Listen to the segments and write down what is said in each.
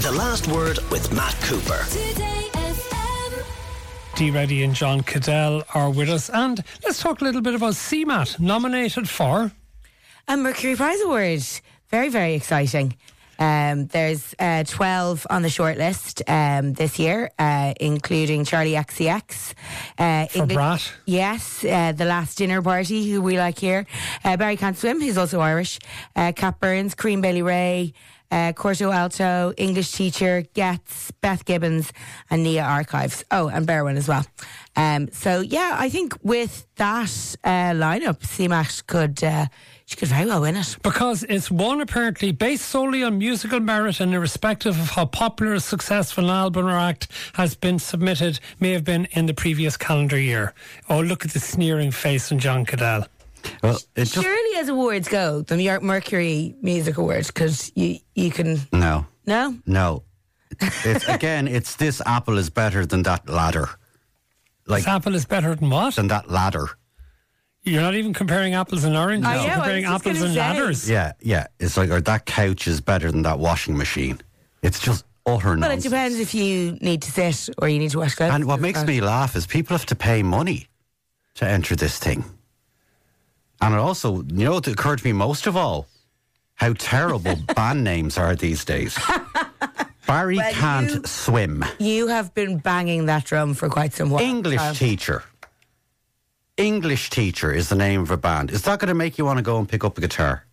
The Last Word with Matt Cooper. Dee Reddy and John Cadell are with us, and let's talk a little bit about CMAT, nominated for a Mercury Prize Award. Very, very exciting. There's 12 on the shortlist this year, including Charlie XCX. For Brat. Yes, The Last Dinner Party, who we like here. Barry Can't Swim, who's also Irish. Cat Burns, Cream Bailey Ray, Corto Alto, English Teacher, Getz, Beth Gibbons, and Nia Archives. Oh, and Berwyn as well. So, yeah, I think with that lineup, CMAT she could very well win it. Because it's one apparently based solely on musical merit and irrespective of how popular or successful an album or act has been submitted, may have been in the previous calendar year. Oh, look at the sneering face on John Cadell. Well, surely as awards go, the Mercury Music Awards, because you can... No. No? No. It's this apple is better than that ladder. This apple is better than what? Than that ladder. You're not even comparing apples and oranges. You're comparing apples and ladders. Yeah. It's like, or that couch is better than that washing machine. It's just utter nonsense. Well, it depends if you need to sit or you need to wash clothes. And what makes me laugh is people have to pay money to enter this thing. And it also, it occurred to me most of all, how terrible band names are these days. Barry Can't Swim. You have been banging that drum for quite some while. English Teacher. English Teacher is the name of a band. Is that going to make you want to go and pick up a guitar?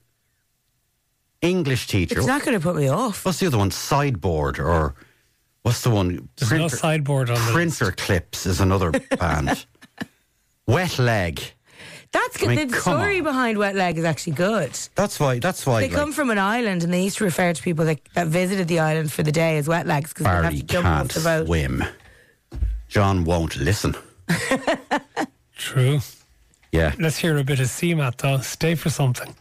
English Teacher. It's not going to put me off. What's the other one? Sideboard, or what's the one? There's no sideboard on the Printer list. Clips is another band. Wet Leg. That's good. The story behind Wet Leg is actually good. That's why. They come from an island, and they used to refer to people that visited the island for the day as wet legs because they have to jump off the boat. Swim. John won't listen. True. Yeah. Let's hear a bit of CMAT though. Stay for something.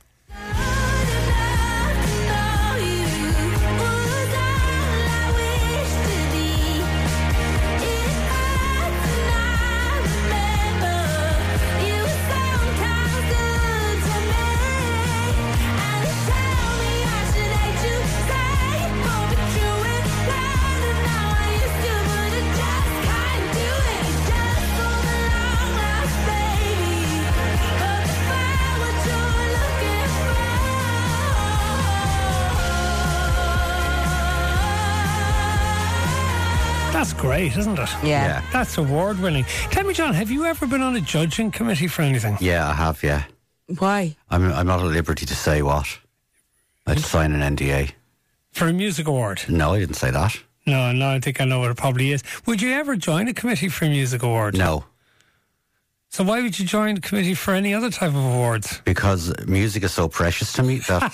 That's great, isn't it? Yeah. That's award-winning. Tell me, John, have you ever been on a judging committee for anything? Yeah, I have, yeah. Why? I'm not at liberty to say what. I'd sign an NDA. For a music award? No, I didn't say that. No, I think I know what it probably is. Would you ever join a committee for a music award? No. So why would you join a committee for any other type of awards? Because music is so precious to me that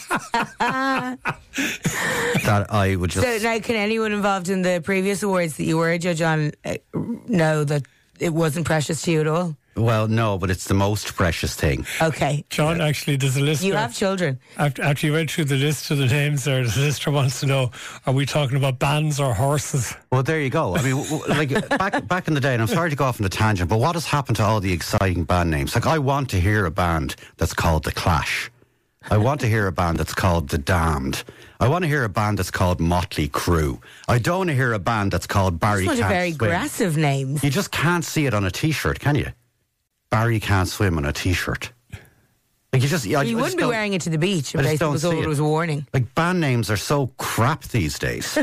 that I would just... So now, can anyone involved in the previous awards that you were a judge on know that it wasn't precious to you at all? Well, no, but it's the most precious thing. Okay. John, actually, there's a list. You have children. After you went through the list of the names there, the listener wants to know, are we talking about bands or horses? Well, there you go. I mean, like back in the day, and I'm sorry to go off on a tangent, but what has happened to all the exciting band names? Like, I want to hear a band that's called The Clash. I want to hear a band that's called The Damned. I want to hear a band that's called Motley Crue. I don't want to hear a band that's called Barry Can't Swim. Those are very aggressive names. You just can't see it on a T-shirt, can you? Barry Can't Swim on a T-shirt. Like you wouldn't be wearing it to the beach. It was a warning. Like, band names are so crap these days.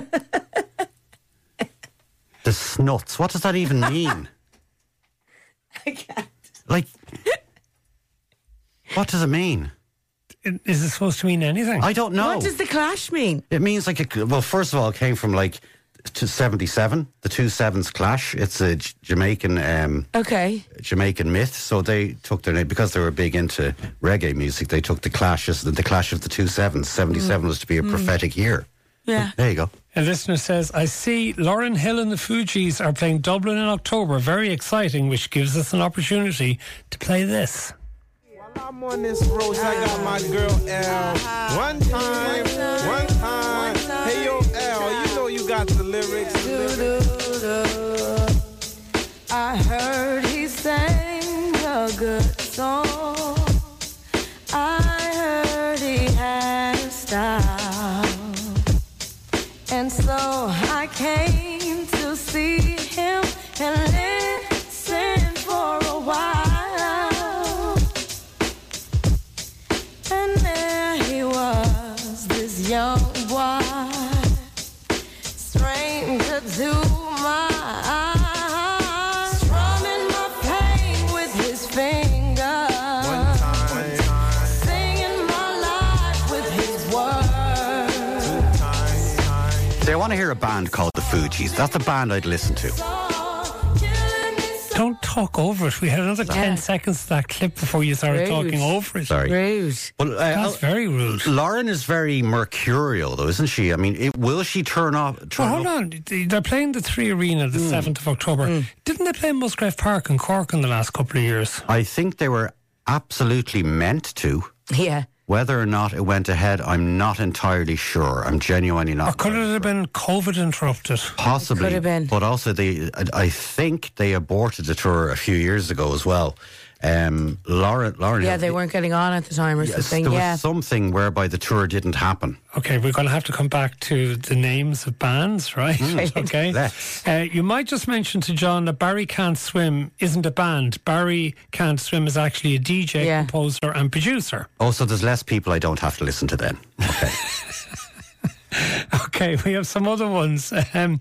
The Snuts. What does that even mean? I can't. Like, what does it mean? Is it supposed to mean anything? I don't know. What does The Clash mean? It means well, first of all, it came from to 77, the 2/7s Clash. It's a Jamaican myth. So they took their name because they were big into reggae music. They took the Clash as the Clash of the 2/7s. 77 was to be a prophetic year. Yeah. There you go. A listener says, I see Lauryn Hill and the Fugees are playing Dublin in October. Very exciting, which gives us an opportunity to play this. While I'm on this road, I got my girl L. One time. Hey, yo, L, you know you got the lyrics. I heard he sang a good song. I heard he had a style. And so I came to see him and listen for a while. And there he was, this young boy, stranger to my eyes, strumming my pain with his fingers, singing my life with his words. I want to hear a band called the Fugees. That's a band I'd listen to. Don't talk over it. We had another 10 seconds of that clip before you started Rude. talking over it. Sorry. Rude. Well, That's very rude. Lauren is very mercurial, though, isn't she? I mean, will she turn off? Well, hold on. They're playing the 3 Arena the 7th of October. Didn't they play Musgrave Park in Cork in the last couple of years? I think they were absolutely meant to. Yeah. Whether or not it went ahead, I'm not entirely sure. I'm genuinely not. Or could it have been COVID interrupted? Possibly. Could have been. But also, I think they aborted the tour a few years ago as well. Lauren. Yeah, they weren't getting on at the time or something. There Yeah. was something whereby the tour didn't happen. Okay, we're going to have to come back to the names of bands, right? Okay. Let's. You might just mention to John that Barry Can't Swim isn't a band. Barry Can't Swim is actually a DJ, Yeah. composer and producer. Also, there's less people I don't have to listen to then. Okay. Okay, we have some other ones.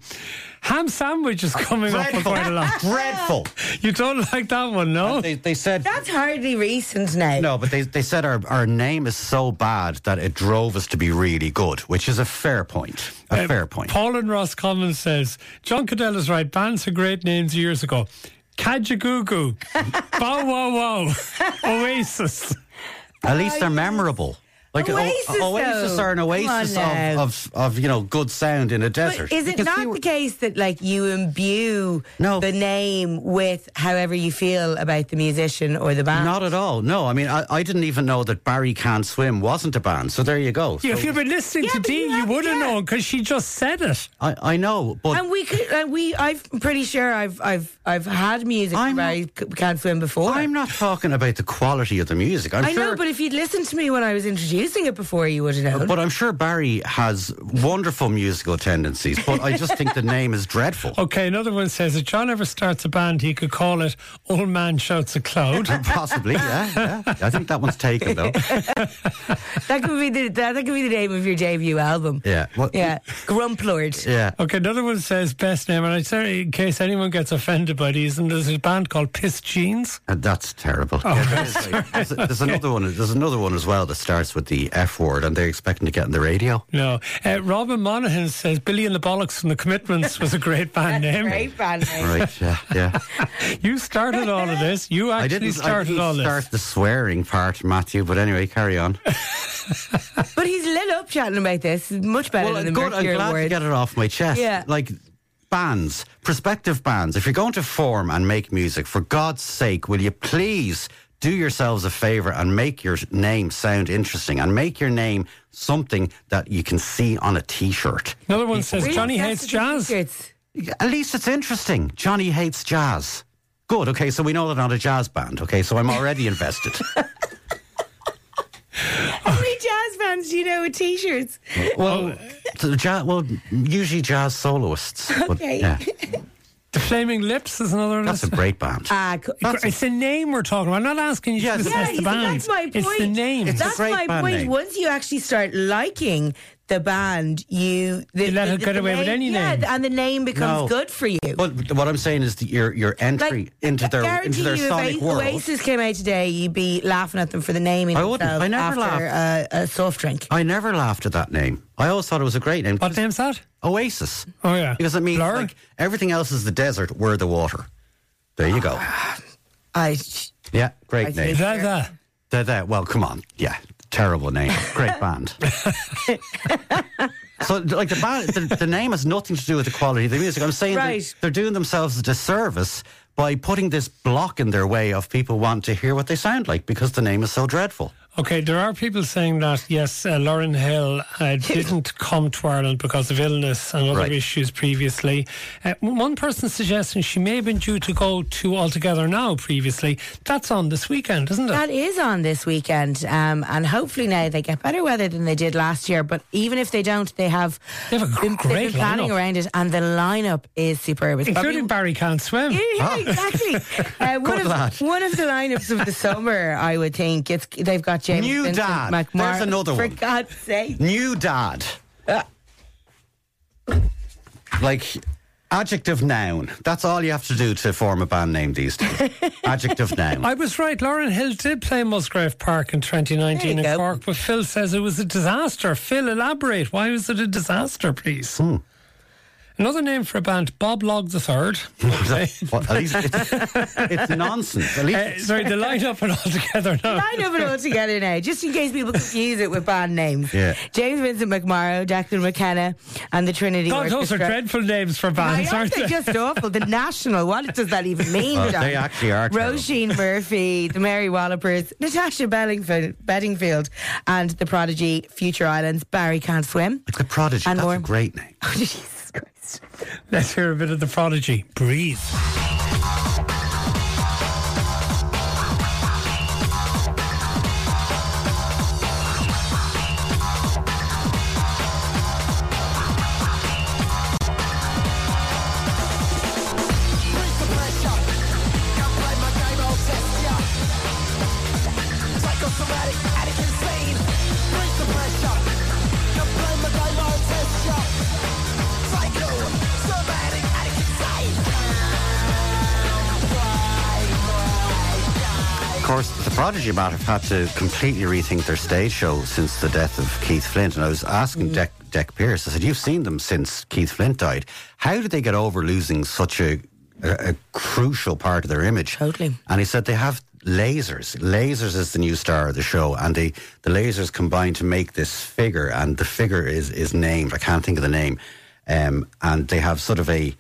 Ham sandwich is coming up for quite a lot. Dreadful. You don't like that one, no? They said... That's hardly recent now. No, but they said our name is so bad that it drove us to be really good, which is a fair point. A fair point. Paul and Ross Commons says, John Cadell is right. Bands had great names years ago. Kajagoogoo, Bow Wow Wow, Oasis. At least they're memorable. Like Oasis, are an though. oasis Come on now. of good sound in a desert. But is it You can see not the case that like you imbue the name with however you feel about the musician or the band? Not at all. No, I mean, I didn't even know that Barry Can't Swim wasn't a band. So there you go. Yeah, So if you've been listening to but Dee, you you have- would have yeah. known because she just said it. I know, but And we could, I'm pretty sure I've had music I'm where I can't swim before. I'm not talking about the quality of the music. I know, but if you'd listened to me when I was introducing it before, you would have known. But I'm sure Barry has wonderful musical tendencies, but I just think the name is dreadful. Okay, another one says, if John ever starts a band, he could call it Old Man Shouts a Cloud. Possibly, yeah. I think that one's taken, though. that could be the name of your debut album. Yeah. What? Yeah, Grumplord. Yeah. Okay, another one says, best name, and I'd say in case anyone gets offended by these, and there's a band called Piss Jeans. And that's terrible. There's another one. There's another one as well that starts with the F word, and they're expecting to get on the radio. No. Robin Monaghan says Billy and the Bollocks from the Commitments was a great band name. Great band name. Right? Yeah. You started all of this. You I actually didn't started all this. start the swearing part, Matthew. But anyway, carry on. But he's lit up chatting about this. Much better than the good. I'm Mercury glad to Award. get it off my chest. Yeah. Like bands, prospective bands. If you're going to form and make music, for God's sake, will you please do yourselves a favour and make your name sound interesting and make your name something that you can see on a T-shirt. Another one says Really? Johnny That's hates the jazz. t-shirts. At least it's interesting. Johnny hates jazz. Good. Okay, so we know they're not a jazz band. Okay, so I'm already invested. How many jazz bands do you know with t-shirts? Well, usually jazz soloists. But, Okay. yeah, The Flaming Lips is another one. that's a great band. It's the name we're talking about. I'm not asking you to Yes. assess you the see, band. that's my point. It's the name. It's a That's great my band point. name. Once you actually start liking the band, you let it get away with any name. and the name becomes No. good for you. But what I'm saying is that your entry into their sonic if world. Oasis came out today, you'd be laughing at them for the naming I wouldn't. themselves I never after a soft drink. I never laughed at that name. I always thought it was a great name. What name's that? Oasis. Oh, yeah. Because it means Blur? like everything else is the desert, we're the water. There you go. Yeah, great I name. think- Well, come on. Yeah, terrible name. Great band. So, like the band, the name has nothing to do with the quality of the music. I'm saying Right. they're doing themselves a disservice by putting this block in their way of people wanting to hear what they sound like because the name is so dreadful. Okay, there are people saying that, yes, Lauren Hill didn't come to Ireland because of illness and other issues previously. One person suggesting she may have been due to go to All Together Now previously. That's on this weekend, isn't it? That is on this weekend, and hopefully now they get better weather than they did last year. But even if they don't, they have a great planning lineup around it, and the lineup is superb. It's including Barry Can't Swim. Yeah, exactly. One of the lineups of the summer, I would think. They've got James New Vincent Dad. McMahon. There's another For one. God's sake. New Dad. Like, adjective noun. That's all you have to do to form a band name these days. Adjective noun. I was right. Lauren Hill did play Musgrave Park in 2019 in Cork, but Phil says it was a disaster. Phil, elaborate. Why was it a disaster, please? Another name for a band, Bob Log the Third. Okay. Well, at least it's nonsense. At least Sorry, the lineup and All Together Now. Line it all together now, just in case people confuse it with band names. Yeah. James Vincent McMorrow, Declan McKenna, and the Trinity God, those are Orchestra. dreadful names for bands, aren't Aren't they they? just awful? The National, what does that even mean, John? they actually are terrible. Roisin Murphy, the Mary Wallopers, Natasha Bedingfield, and the Prodigy, Future Islands, Barry Can't Swim. the Prodigy. And That's more. a great name. Oh, Jesus Christ. Let's hear a bit of the Prodigy. Breathe. Of course, the Prodigy might have had to completely rethink their stage show since the death of Keith Flint. And I was asking Dec Pearce, I said, you've seen them since Keith Flint died. How did they get over losing such a crucial part of their image? Totally. And he said they have lasers. Lasers is the new star of the show, and the lasers combine to make this figure, and the figure is named. I can't think of the name. And they have sort of a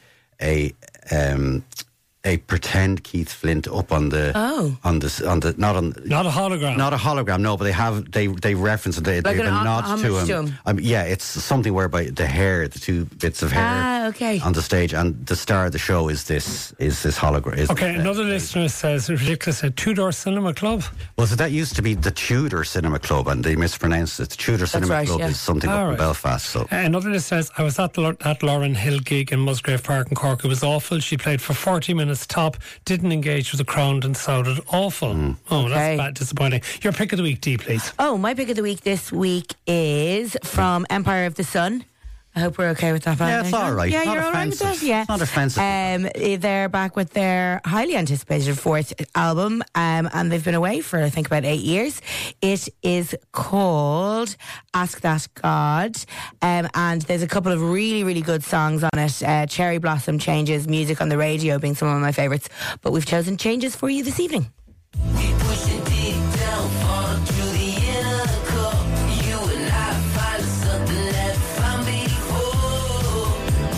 pretend Keith Flint up on the not a hologram, no, but they reference it. They Like have an a nod to homage him. to him. Yeah, it's something whereby the hair, the two bits of hair on the stage, and the star of the show is this hologram. Okay, another listener says it's ridiculous. A Tudor Cinema Club. Well, so that used to be the Tudor Cinema Club, and they mispronounced it. The Tudor Cinema Club is something up in Belfast. So another listener says, I was at Lauren Hill gig in Musgrave Park in Cork. It was awful. She played for 40 minutes top, didn't engage with the crowd, and sounded awful. That's bad, disappointing. Your pick of the week, Dee, please. Oh, my pick of the week this week is from Empire of the Sun. I hope we're okay with that. Yeah, it's all right. Yeah, Not you're all right with offensive. that? Yeah. It's not offensive. They're back with their highly anticipated fourth album, and they've been away for, I think, about 8 years. It is called Ask That God, and there's a couple of really, really good songs on it. Cherry Blossom, Changes, Music on the Radio being some of my favourites, but we've chosen Changes for you this evening. We push it deep down, fall through the inner core. You and I find something that found before.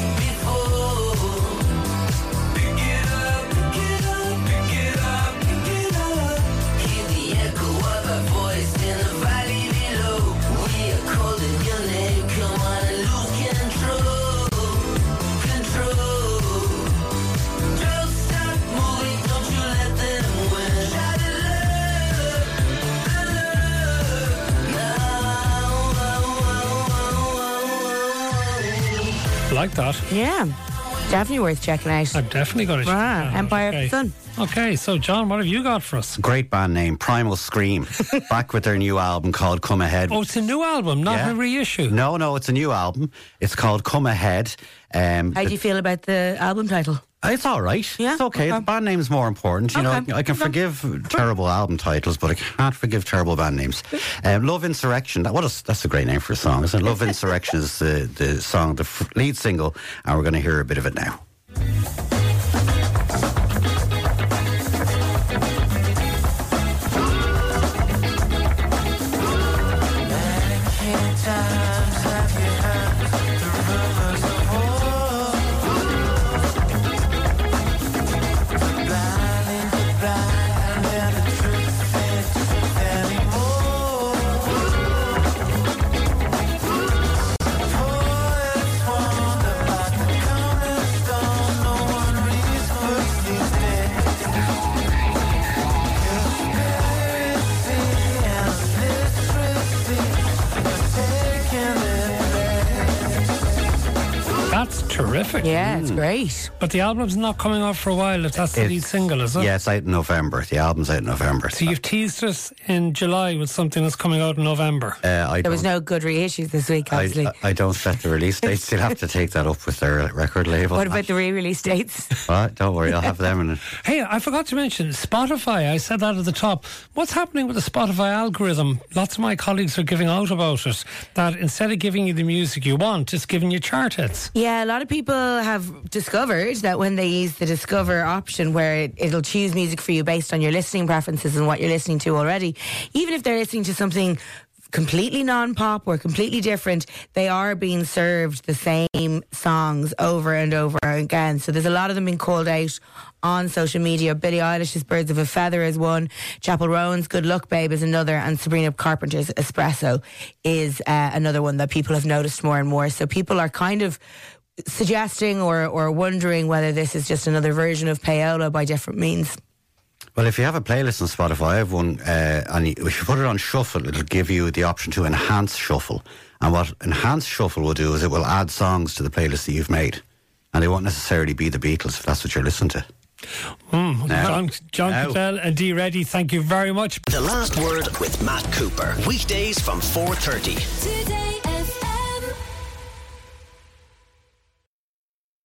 Pick it up, pick it up, pick it up, pick it up. Hear the echo of our voice in the valley below. We are calling your name, come on and lose control. Don't stop moving, don't you let them win. Shout it Like that. Yeah, definitely worth checking out. I'm definitely going to check that out. Empire of the Sun. Okay, so John, what have you got for us? great band name, Primal Scream, back with their new album called Come Ahead. Oh, it's a new album, not a reissue. No, it's a new album. It's called Come Ahead. How do you feel about the album title? It's all right. Yeah, It's okay. okay. The band name's more important. You know, Okay. I can forgive terrible album titles, but I can't forgive terrible band names. Love Insurrection. That's a great name for a song, isn't it? Love Insurrection is the song, the lead single, and we're going to hear a bit of it now. That's terrific. Yeah, it's great. But the album's not coming out for a while if that's the lead single, is it? Yeah, it's out in November. The album's out in November. So you've teased us in July with something that's coming out in November. There was no good reissues this week, obviously. I don't set the release dates. You'll have to take that up with their record label. What about the re-release dates? Don't worry, I'll have them in it. Hey, I forgot to mention Spotify. I said that at the top. What's happening with the Spotify algorithm? Lots of my colleagues are giving out about it. That instead of giving you the music you want, it's giving you chart hits. Yeah, a lot of people have discovered that when they use the Discover option where it'll choose music for you based on your listening preferences and what you're listening to already, even if they're listening to something completely non-pop or completely different, they are being served the same songs over and over again. So there's a lot of them being called out on social media. Billie Eilish's Birds of a Feather is one, Chappell Rowan's Good Luck Babe is another, and Sabrina Carpenter's Espresso is another one that people have noticed more and more. So people are kind of suggesting or wondering whether this is just another version of Payola by different means. Well, if you have a playlist on Spotify, I have one, and if you put it on shuffle, it'll give you the option to enhance shuffle. And what enhance shuffle will do is it will add songs to the playlist that you've made. And they won't necessarily be the Beatles if that's what you're listening to. John Cattell and Dee Reddy, thank you very much. The Last Word with Matt Cooper. Weekdays from 4:30. Today